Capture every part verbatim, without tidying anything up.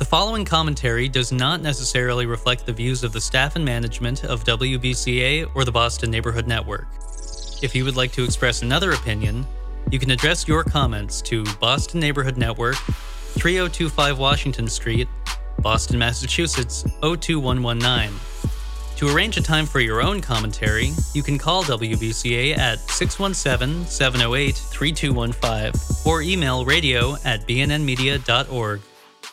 following commentary does not necessarily reflect the views of the staff and management of W B C A or the Boston Neighborhood Network. If you would like to express another opinion, you can address your comments to Boston Neighborhood Network, three oh two five Washington Street, Boston, Massachusetts oh two one one nine. To arrange a time for your own commentary, you can call W B C A at six one seven, seven oh eight, three two one five or email radio at b n n media dot org.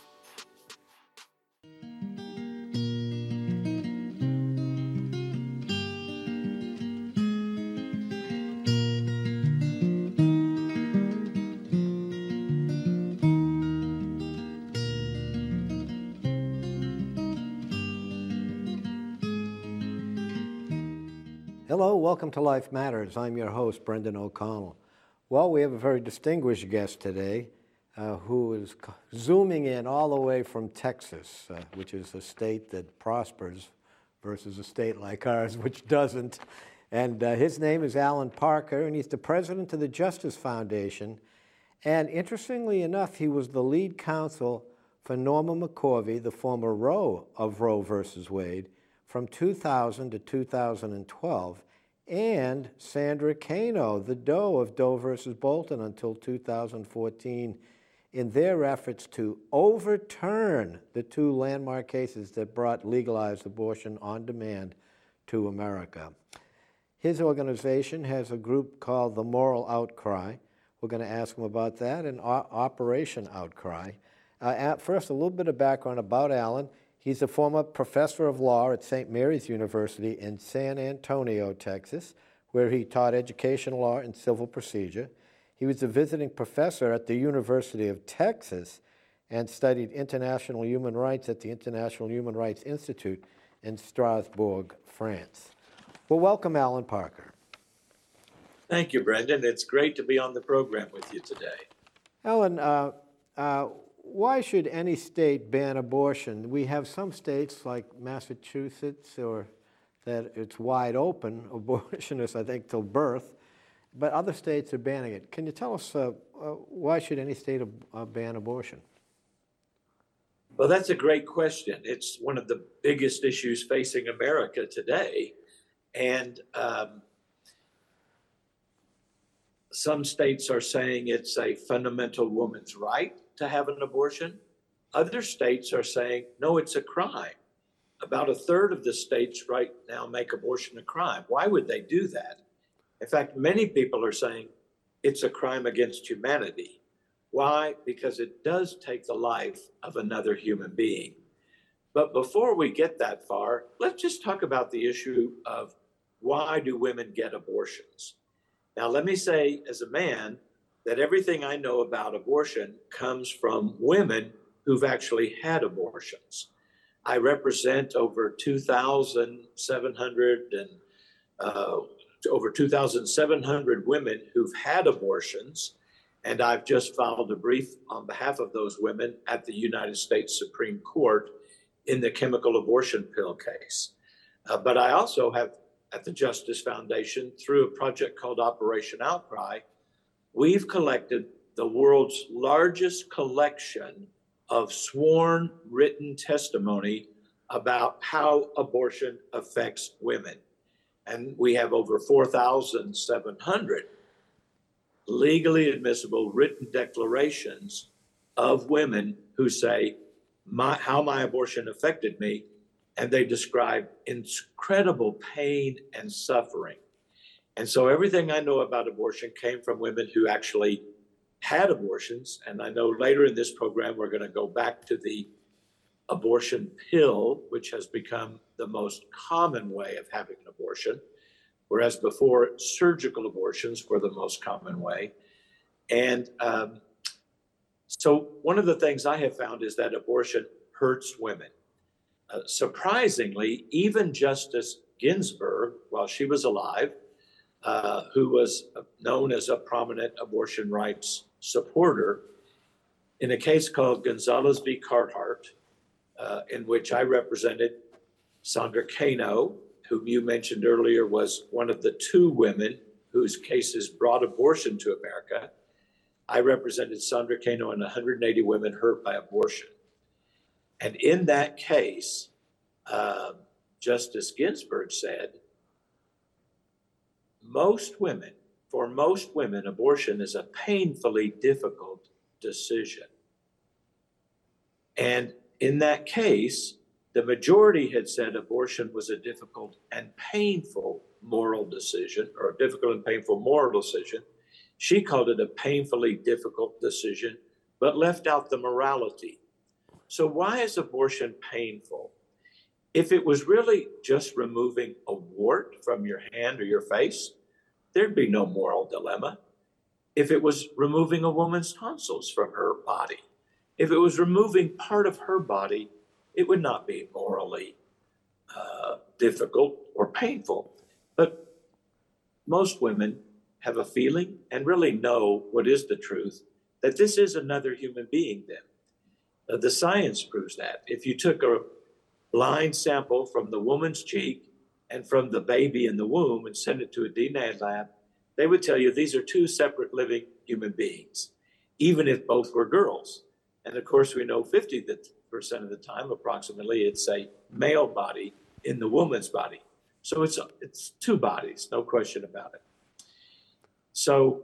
Hello, welcome to Life Matters. I'm your host, Brendan O'Connell. Well, we have a very distinguished guest today uh, who is zooming in all the way from Texas, uh, which is a state that prospers versus a state like ours, which doesn't. And uh, his name is Alan Parker, and he's the president of the Justice Foundation. And interestingly enough, he was the lead counsel for Norma McCorvey, the former Roe of Roe versus Wade, from two thousand to two thousand twelve, and Sandra Cano, the Doe of Doe versus Bolton, until two thousand fourteen, in their efforts to overturn the two landmark cases that brought legalized abortion on demand to America. His organization has a group called the Moral Outcry. We're going to ask him about that, and o- Operation Outcry. Uh, at first, a little bit of background about Alan. He's a former professor of law at Saint Mary's University in San Antonio, Texas, where he taught education law and civil procedure. He was a visiting professor at the University of Texas and studied international human rights at the International Human Rights Institute in Strasbourg, France. Well, welcome, Alan Parker. Thank you, Brendan. It's great to be on the program with you today. Alan, uh, uh, why should any state ban abortion? We have some states like Massachusetts, or that it's wide open, abortionists, I think, till birth, but other states are banning it. Can you tell us uh, uh, why should any state uh, ban abortion? Well, that's a great question. It's one of the biggest issues facing America today. And um, some states are saying it's a fundamental woman's right to have an abortion. Other states are saying, no, it's a crime. About a third of the states right now make abortion a crime. Why would they do that? In fact, many people are saying it's a crime against humanity. Why? Because it does take the life of another human being. But before we get that far, let's just talk about the issue of why do women get abortions? Now, let me say as a man, that everything I know about abortion comes from women who've actually had abortions. I represent over two thousand seven hundred and uh, over two thousand seven hundred women who've had abortions, and I've just filed a brief on behalf of those women at the United States Supreme Court in the chemical abortion pill case. Uh, but I also have, at the Justice Foundation, through a project called Operation Outcry, we've collected the world's largest collection of sworn written testimony about how abortion affects women. And we have over four thousand seven hundred legally admissible written declarations of women who say my, how my abortion affected me, and they describe incredible pain and suffering. And so everything I know about abortion came from women who actually had abortions. And I know later in this program, we're going to go back to the abortion pill, which has become the most common way of having an abortion, whereas before, surgical abortions were the most common way. And um, so one of the things I have found is that abortion hurts women. Uh, surprisingly, even Justice Ginsburg, while she was alive, Uh, who was known as a prominent abortion rights supporter, in a case called Gonzalez v. Carhart, uh, in which I represented Sandra Cano, whom you mentioned earlier was one of the two women whose cases brought abortion to America. I represented Sandra Cano and one hundred eighty women hurt by abortion. And in that case, uh, Justice Ginsburg said, most women, for most women, abortion is a painfully difficult decision. And in that case, the majority had said abortion was a difficult and painful moral decision, or a difficult and painful moral decision. She called it a painfully difficult decision, but left out the morality. So why is abortion painful? If it was really just removing a wart from your hand or your face, there'd be no moral dilemma. If it was removing a woman's tonsils from her body, if it was removing part of her body, it would not be morally uh, difficult or painful. But most women have a feeling and really know what is the truth, that this is another human being then. Uh, the science proves that. If you took a blind sample from the woman's cheek and from the baby in the womb and sent it to a D N A lab, they would tell you these are two separate living human beings, even if both were girls. And of course, we know fifty percent of the time, approximately, it's a male body in the woman's body. So it's, it's two bodies, no question about it. So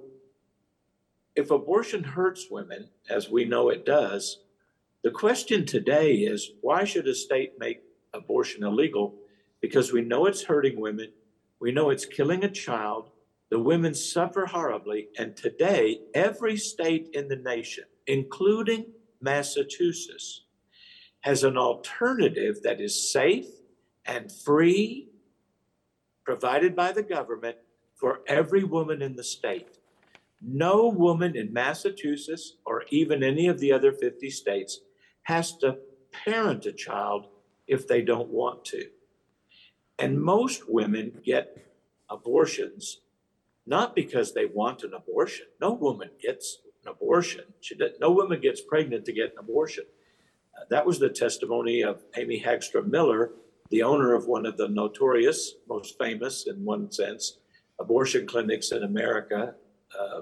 if abortion hurts women, as we know it does, the question today is, why should a state make abortion illegal? Because we know it's hurting women. We know it's killing a child. The women suffer horribly. And today, every state in the nation, including Massachusetts, has an alternative that is safe and free, provided by the government, for every woman in the state. No woman in Massachusetts or even any of the other fifty states has to parent a child if they don't want to. And most women get abortions not because they want an abortion. No woman gets an abortion. She did, no woman gets pregnant to get an abortion. Uh, that was the testimony of Amy Hagstrom Miller, the owner of one of the notorious, most famous in one sense, abortion clinics in America, uh,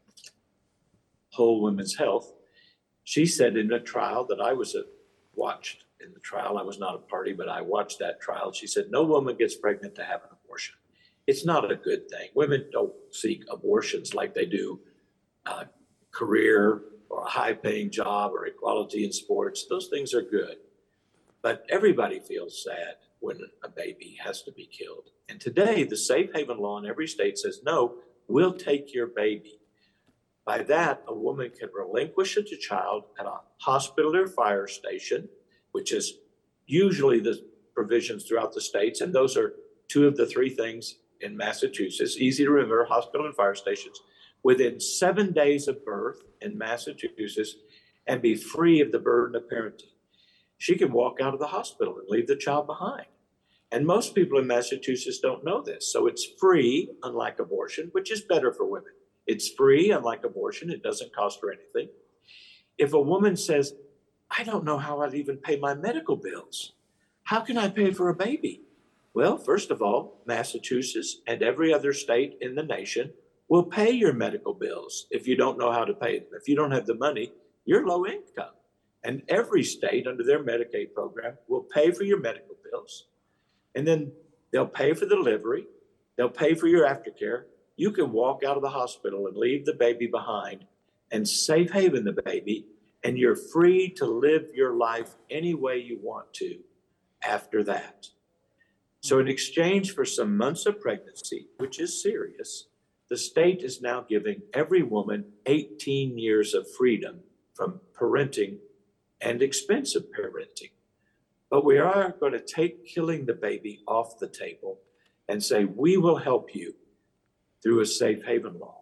Whole Women's Health. She said in a trial that I was a, watched in the trial, I was not a party, but I watched that trial. She said, no woman gets pregnant to have an abortion. It's not a good thing. Women don't seek abortions like they do uh, career or a high-paying job or equality in sports. Those things are good. But everybody feels sad when a baby has to be killed. And today, the safe haven law in every state says, no, we'll take your baby. By that, a woman can relinquish a child at a hospital or fire station, which is usually the provisions throughout the states. And those are two of the three things in Massachusetts, easy to remember, hospital and fire stations, within seven days of birth in Massachusetts, and be free of the burden of parenting. She can walk out of the hospital and leave the child behind. And most people in Massachusetts don't know this. So it's free, unlike abortion, which is better for women. It's free, unlike abortion. It doesn't cost her anything. If a woman says, I don't know how I'd even pay my medical bills. How can I pay for a baby? Well, first of all, Massachusetts and every other state in the nation will pay your medical bills if you don't know how to pay them. If you don't have the money, you're low income. And every state under their Medicaid program will pay for your medical bills. And then they'll pay for the delivery. They'll pay for your aftercare. You can walk out of the hospital and leave the baby behind and safe haven the baby, and you're free to live your life any way you want to after that. So in exchange for some months of pregnancy, which is serious, the state is now giving every woman eighteen years of freedom from parenting and expensive parenting. But we are going to take killing the baby off the table and say, we will help you through a safe haven law.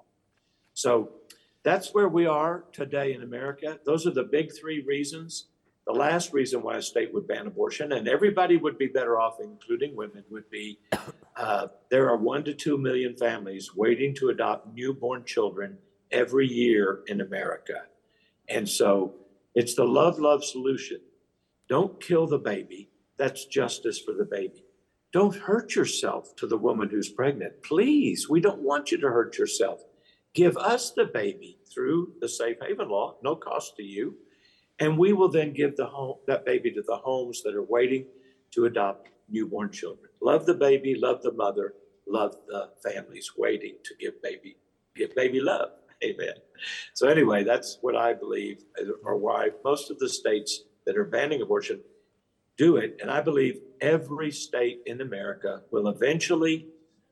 So that's where we are today in America. Those are the big three reasons. The last reason why a state would ban abortion, and everybody would be better off, including women, would be uh, there are one to two million families waiting to adopt newborn children every year in America. And so it's the love, love solution. Don't kill the baby. That's justice for the baby. Don't hurt yourself to the woman who's pregnant. Please, we don't want you to hurt yourself. Give us the baby through the safe haven law, no cost to you. And we will then give the home, that baby to the homes that are waiting to adopt newborn children. Love the baby, love the mother, love the families waiting to give baby, give baby love. Amen. So anyway, that's what I believe, or why most of the states that are banning abortion do it. And I believe every state in America will eventually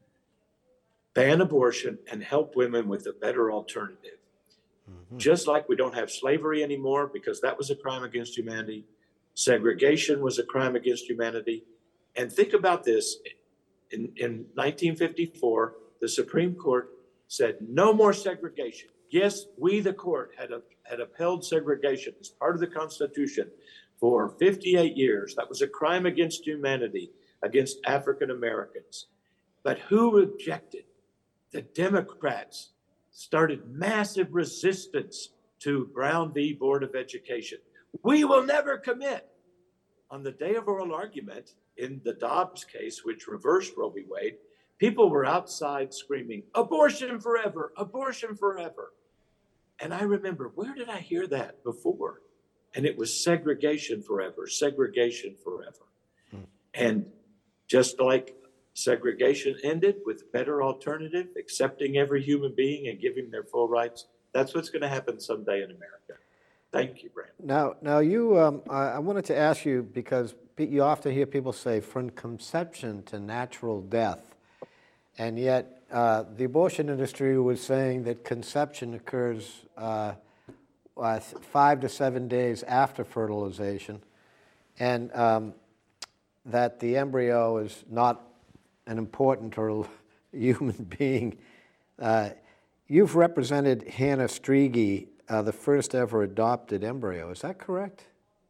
ban abortion and help women with a better alternative. Mm-hmm. Just like we don't have slavery anymore because that was a crime against humanity. Segregation was a crime against humanity. And think about this. In, in nineteen fifty-four, the Supreme Court said no more segregation. Yes, we, the court, had, a, had upheld segregation as part of the Constitution for fifty-eight years. That was a crime against humanity, against African Americans. But who objected? The Democrats started massive resistance to Brown v. Board of Education. We will never commit. On the day of oral argument in the Dobbs case, which reversed Roe v. Wade, people were outside screaming, abortion forever, abortion forever. And I remember, where did I hear that before? And it was segregation forever, segregation forever. Hmm. And just like segregation ended with a better alternative, accepting every human being and giving their full rights, that's what's going to happen someday in America. Thank you, Brandon. Now, now you, um, I, I wanted to ask you, because you often hear people say from conception to natural death, and yet uh, the abortion industry was saying that conception occurs uh, uh, five to seven days after fertilization, and um, that the embryo is not an important or human being. Uh, you've represented Hannah Strigi, uh, the first ever adopted embryo. Is that correct?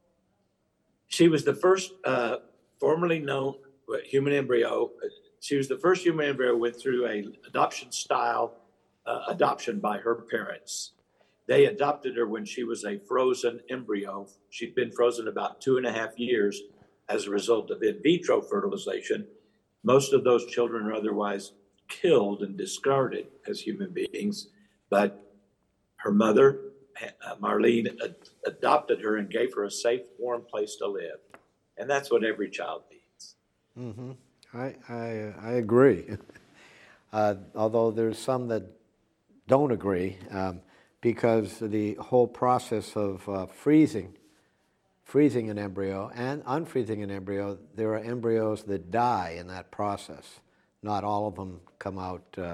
She was the first uh, formerly known human embryo. She was the first human embryo went through a adoption style uh, adoption by her parents. They adopted her when she was a frozen embryo. She'd been frozen about two and a half years as a result of in vitro fertilization. Most of those children are otherwise killed and discarded as human beings, but her mother, uh, Marlene, ad- adopted her and gave her a safe, warm place to live. And that's what every child needs. Mm-hmm. I, I, I agree. uh, although there's some that don't agree, um, because the whole process of uh, freezing freezing an embryo and unfreezing an embryo, there are embryos that die in that process. Not all of them come out uh,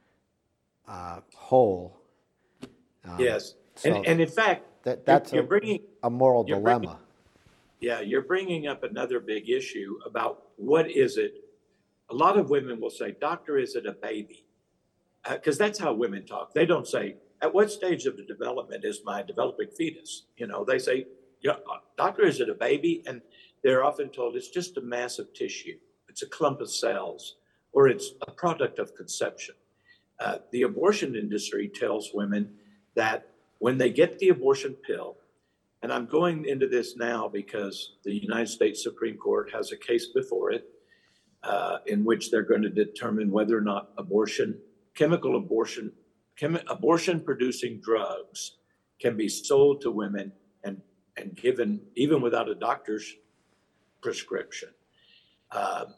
uh, whole. Um, yes, so and, and in fact, that, that's you're, a, you're bringing, a moral you're dilemma. Bringing, yeah, you're bringing up another big issue about what is it. A lot of women will say, doctor, is it a baby? Because uh, that's how women talk. They don't say, at what stage of the development is my developing fetus? You know, they say, yeah, doctor, is it a baby? And they're often told it's just a mass of tissue. It's a clump of cells, or it's a product of conception. Uh, the abortion industry tells women that when they get the abortion pill, and I'm going into this now because the United States Supreme Court has a case before it uh, in which they're going to determine whether or not abortion, chemical abortion, chem- abortion-producing drugs can be sold to women and and given even without a doctor's prescription. Um,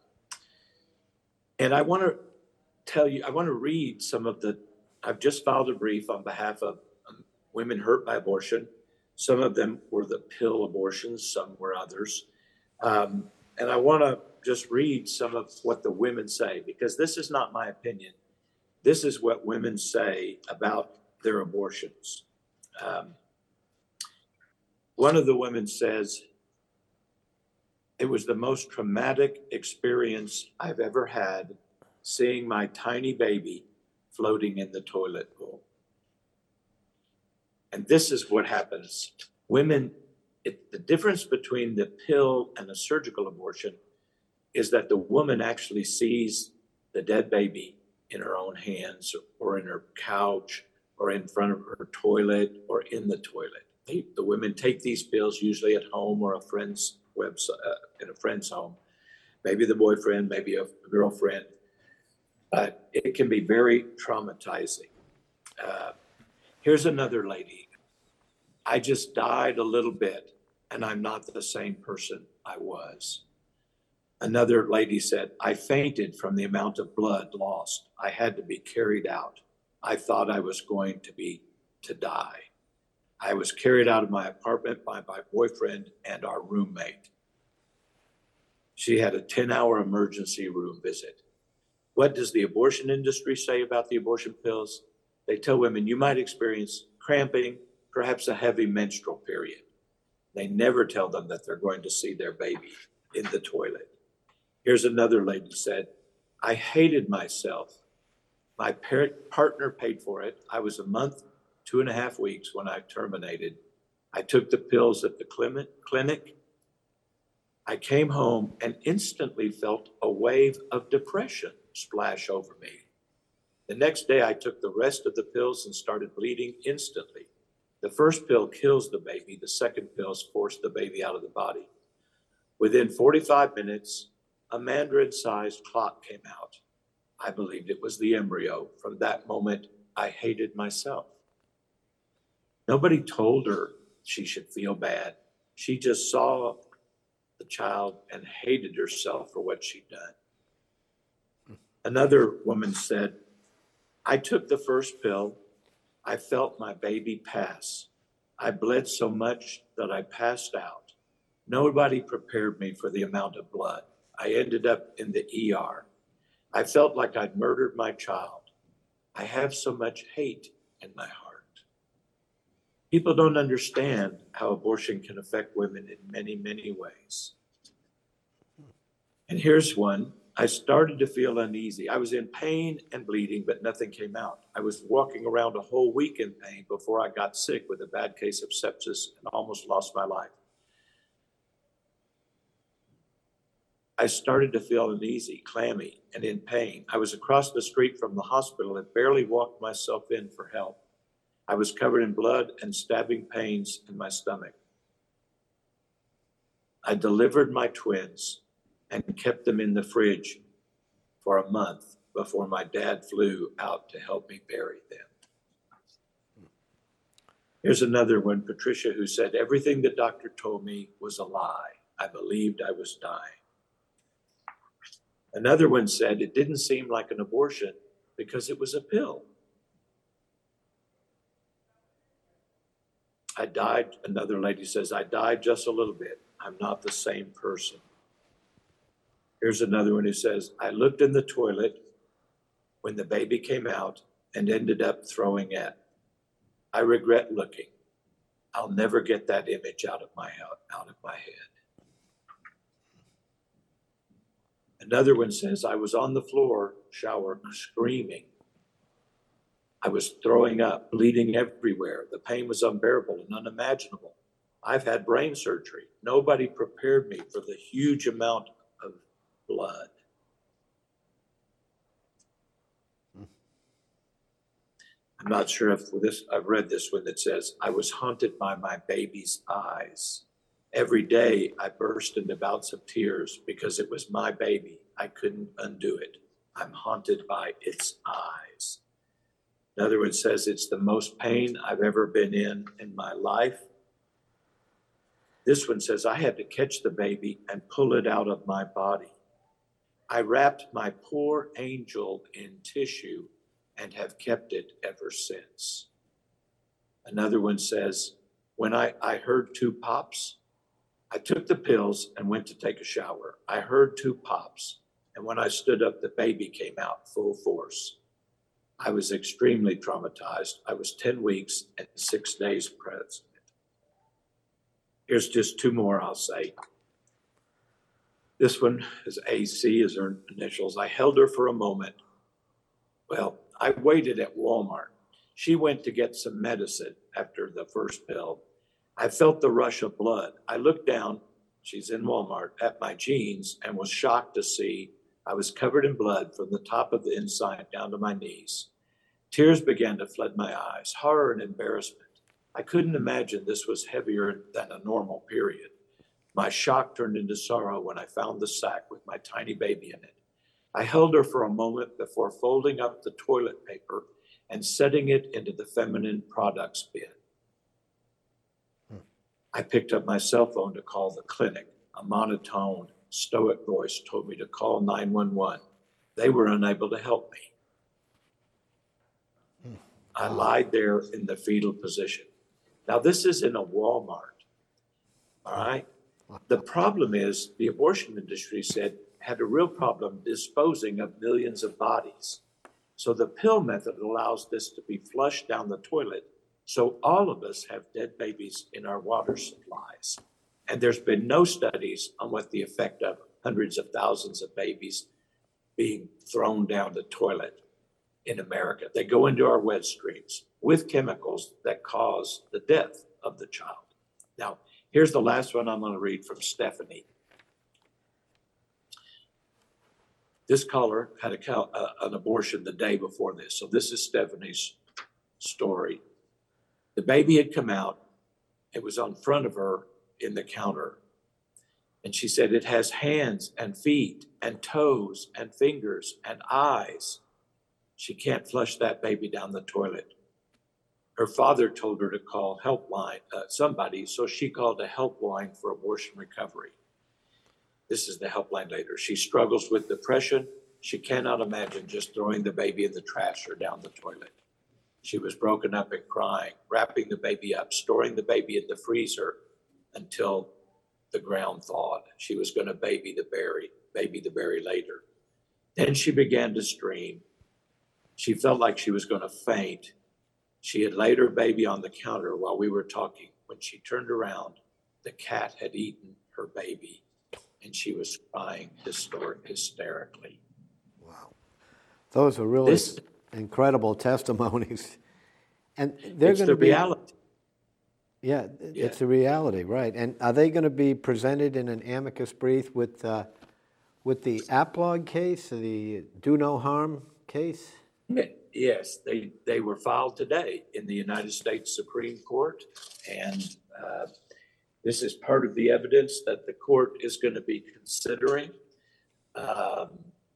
and I want to tell you, I want to read some of the, I've just filed a brief on behalf of um, women hurt by abortion. Some of them were the pill abortions, some were others. Um, and I want to just read some of what the women say, because this is not my opinion. This is what women say about their abortions. Um, One of the women says, it was the most traumatic experience I've ever had seeing my tiny baby floating in the toilet bowl. And this is what happens. Women, it, the difference between the pill and a surgical abortion is that the woman actually sees the dead baby in her own hands or in her couch or in front of her toilet or in the toilet. They, the women take these pills usually at home or a friend's website, uh, in a friend's home, maybe the boyfriend, maybe a girlfriend. But it can be very traumatizing. Uh, here's another lady. I just died a little bit, and I'm not the same person I was. Another lady said, I fainted from the amount of blood lost. I had to be carried out. I thought I was going to be to die. I was carried out of my apartment by my boyfriend and our roommate. She had a ten-hour emergency room visit. What does the abortion industry say about the abortion pills? They tell women you might experience cramping, perhaps a heavy menstrual period. They never tell them that they're going to see their baby in the toilet. Here's another lady said, I hated myself. My parent, partner paid for it. I was a month, two and a half weeks when I terminated. I took the pills at the clinic. I came home and instantly felt a wave of depression splash over me. The next day, I took the rest of the pills and started bleeding instantly. The first pill kills the baby. The second pills force the baby out of the body. Within forty-five minutes, a mandarin-sized clot came out. I believed it was the embryo. From that moment, I hated myself. Nobody told her she should feel bad. She just saw the child and hated herself for what she'd done. Another woman said, I took the first pill. I felt my baby pass. I bled so much that I passed out. Nobody prepared me for the amount of blood. I ended up in the E R. I felt like I'd murdered my child. I have so much hate in my heart. People don't understand how abortion can affect women in many, many ways. And here's one. I started to feel uneasy. I was in pain and bleeding, but nothing came out. I was walking around a whole week in pain before I got sick with a bad case of sepsis and almost lost my life. I started to feel uneasy, clammy, and in pain. I was across the street from the hospital and barely walked myself in for help. I was covered in blood and stabbing pains in my stomach. I delivered my twins and kept them in the fridge for a month before my dad flew out to help me bury them. Here's another one, Patricia, who said, everything the doctor told me was a lie. I believed I was dying. Another one said, it didn't seem like an abortion because it was a pill. I died, another lady says, I died just a little bit. I'm not the same person. Here's another one who says, I looked in the toilet when the baby came out and ended up throwing it. I regret looking. I'll never get that image out of my out of my head. Another one says, I was on the floor, shower, screaming. I was throwing up, bleeding everywhere. The pain was unbearable and unimaginable. I've had brain surgery. Nobody prepared me for the huge amount of blood. I'm not sure if this, I've read this one that says, I was haunted by my baby's eyes. Every day I burst into bouts of tears because it was my baby. I couldn't undo it. I'm haunted by its eyes. Another one says, it's the most pain I've ever been in in my life. This one says, I had to catch the baby and pull it out of my body. I wrapped my poor angel in tissue and have kept it ever since. Another one says, when I, I heard two pops, I took the pills and went to take a shower. I heard two pops, and when I stood up, the baby came out full force. I was extremely traumatized. I was ten weeks and six days pregnant. Here's just two more I'll say. This one is A C, is her initials. I held her for a moment. Well, I waited at Walmart. She went to get some medicine after the first pill. I felt the rush of blood. I looked down, she's in Walmart, at my jeans and was shocked to see I was covered in blood from the top of the inside down to my knees. Tears began to flood my eyes, horror and embarrassment. I couldn't imagine this was heavier than a normal period. My shock turned into sorrow when I found the sack with my tiny baby in it. I held her for a moment before folding up the toilet paper and setting it into the feminine products bin. I picked up my cell phone to call the clinic. A monotone, stoic voice told me to call nine one one. They were unable to help me. Hmm. I lied there in the fetal position. Now, this is in a Walmart, all right? The problem is the abortion industry said had a real problem disposing of millions of bodies. So the pill method allows this to be flushed down the toilet. So all of us have dead babies in our water supplies. And there's been no studies on what the effect of hundreds of thousands of babies being thrown down the toilet in America. They go into our wet streams with chemicals that cause the death of the child. Now, here's the last one I'm going to read from Stephanie. This caller had a, uh, an abortion the day before this. So this is Stephanie's story. The baby had come out. It was on front of her in the counter. And she said, it has hands and feet and toes and fingers and eyes. She can't flush that baby down the toilet. Her father told her to call helpline, uh, somebody, so she called a helpline for abortion recovery. This is the helpline later. She struggles with depression. She cannot imagine just throwing the baby in the trash or down the toilet. She was broken up and crying, wrapping the baby up, storing the baby in the freezer until the ground thawed. She was going to baby the berry, baby the berry later. Then she began to scream. She felt like she was going to faint. She had laid her baby on the counter while we were talking. When she turned around, the cat had eaten her baby, and she was crying hyster- hysterically. Wow. Those are really This, incredible testimonies. And they're it's going the to be, reality. Yeah, Yeah. it's a reality, right. And are they going to be presented in an amicus brief with uh, with the Applog case, the do no harm case? Yes, they, they were filed today in the United States Supreme Court. And uh, this is part of the evidence that the court is going to be considering um,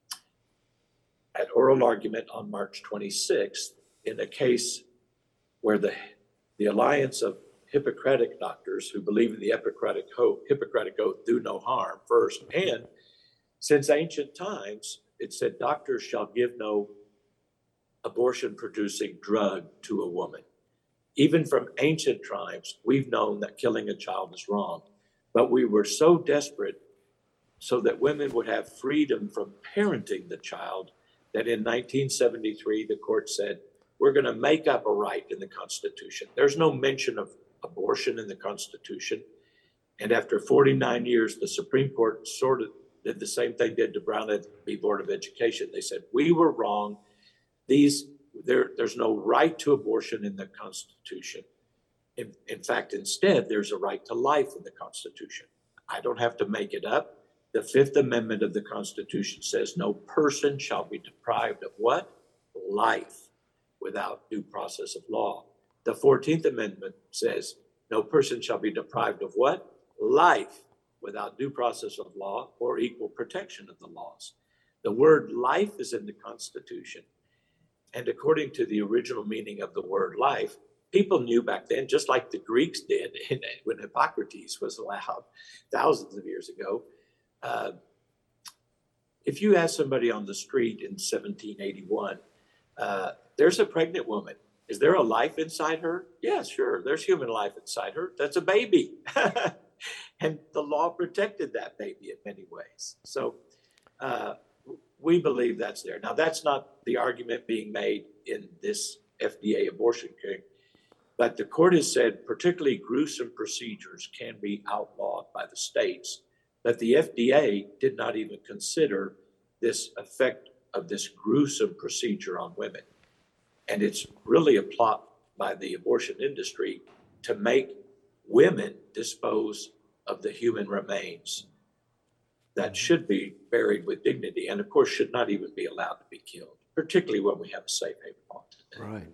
at oral argument on March twenty-sixth in a case where the, the alliance of Hippocratic doctors who believe in the Hippocratic oath, Hippocratic oath, do no harm first. And since ancient times, it said doctors shall give no abortion-producing drug to a woman. Even from ancient times, we've known that killing a child is wrong. But we were so desperate so that women would have freedom from parenting the child that in nineteen seventy-three, the court said, we're going to make up a right in the Constitution. There's no mention of abortion in the Constitution. And after forty-nine years, the Supreme Court sort of did the same thing did to Brown v. Board of Education. They said, we were wrong. These, there, there's no right to abortion in the Constitution. In, in fact, instead, there's a right to life in the Constitution. I don't have to make it up. The Fifth Amendment of the Constitution says no person shall be deprived of what? Life without due process of law. The fourteenth Amendment says no person shall be deprived of what? Life without due process of law or equal protection of the laws. The word life is in the Constitution. And according to the original meaning of the word life, people knew back then, just like the Greeks did in, when Hippocrates was allowed thousands of years ago. Uh, if you ask somebody on the street in seventeen eighty-one, uh, there's a pregnant woman. Is there a life inside her? Yeah, sure. There's human life inside her. That's a baby. And the law protected that baby in many ways. So uh, we believe that's there. Now, that's not the argument being made in this F D A abortion case, but the court has said particularly gruesome procedures can be outlawed by the states, but the F D A did not even consider this effect of this gruesome procedure on women. And it's really a plot by the abortion industry to make women dispose of the human remains that should be buried with dignity and, of course, should not even be allowed to be killed, particularly when we have a safe haven law today. Right.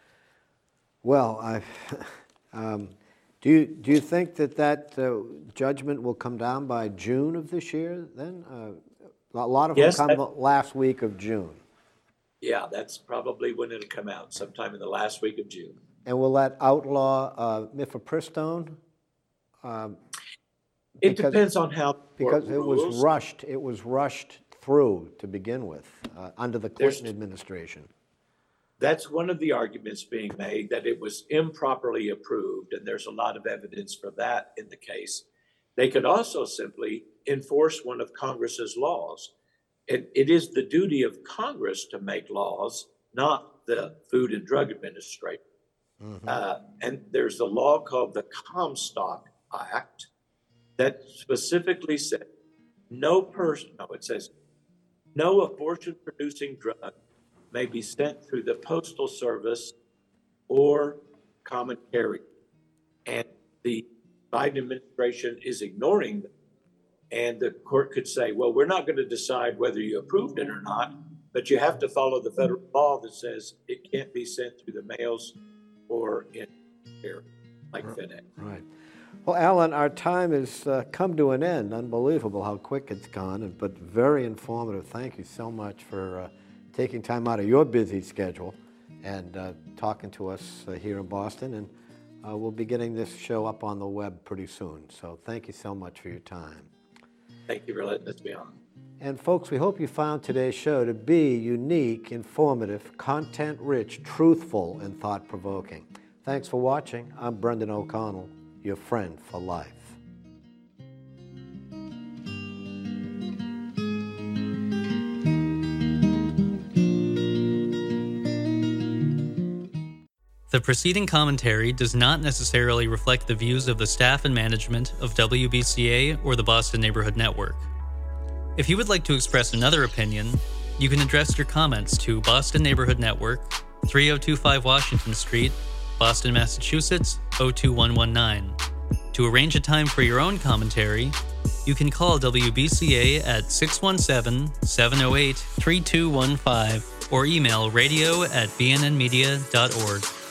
Well, I, um, do you do you think that that uh, judgment will come down by June of this year? Then uh, a lot of Yes, them come that- the last week of June. Yeah, that's probably when it'll come out, sometime in the last week of June. And will that outlaw uh, mifepristone Um, It because- depends on how. the court Because it was rules. rushed, it was rushed through to begin with, uh, under the There's- Clinton administration. That's one of the arguments being made, that it was improperly approved, and there's a lot of evidence for that in the case. They could also simply enforce one of Congress's laws. It, it is the duty of Congress to make laws, not the Food and Drug Administration. Mhm. Uh, and there's a law called the Comstock Act that specifically said no person, no, it says no abortion producing drug may be sent through the Postal Service or common carrier. And the Biden administration is ignoring them. And the court could say, well, we're not going to decide whether you approved it or not, but you have to follow the federal law that says it can't be sent through the mails or in here, like FedEx. Right. Well, Alan, our time has uh, come to an end. Unbelievable how quick it's gone, and- but very informative. Thank you so much for uh, taking time out of your busy schedule and uh, talking to us uh, here in Boston. And uh, we'll be getting this show up on the web pretty soon. So thank you so much for your time. Thank you for letting us be on. And folks, we hope you found today's show to be unique, informative, content-rich, truthful, and thought-provoking. Thanks for watching. I'm Brendan O'Connell, your friend for life. The preceding commentary does not necessarily reflect the views of the staff and management of W B C A or the Boston Neighborhood Network. If you would like to express another opinion, you can address your comments to Boston Neighborhood Network, three oh two five Washington Street, Boston, Massachusetts, oh two one one nine. To arrange a time for your own commentary, you can call W B C A at six one seven, seven oh eight, three two one five or email radio at b n n media dot org.